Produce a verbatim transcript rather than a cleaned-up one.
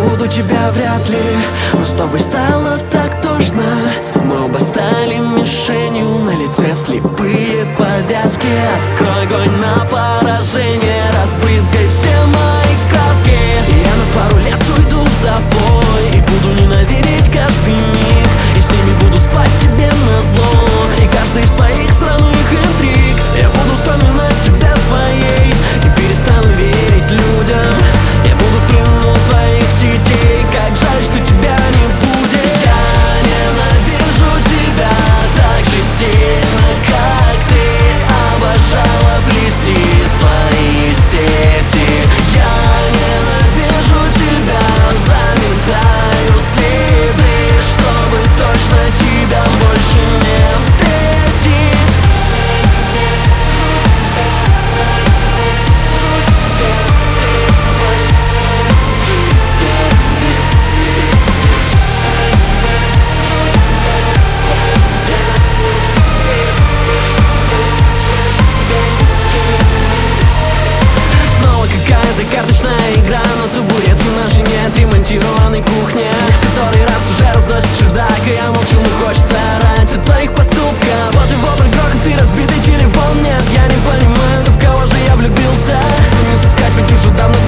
забуду тебя вряд ли, но с тобой стало так тошно. Мы оба стали мишенью, на лице слепые повязки. Открой огонь на поражение, разбрызгай все мои краски. Я на пару лет уйду в запой и буду ненавидеть каждый миг, и с ними буду спать тебе назло, и каждый из твоих сраных интриг. Я буду вспоминать тебя своей и перестану верить людям. Я буду в плену твоих сетей, как жаль, что тебя не будет. Я ненавижу тебя так же сильно, как ты обожала плести свои сети. Я ненавижу тебя, заметаю следы, чтобы точно тебя больше не встретить. Карточная игра на табуретке в нашей неотремонтированной кухне, который раз уже разносит чердак, и я молчу, но хочется орать от твоих поступков. Вот и вопль, грохот и разбитый телефон. Нет, я не понимаю, да в кого же я влюбился. Что не сыскать, ведь уже давно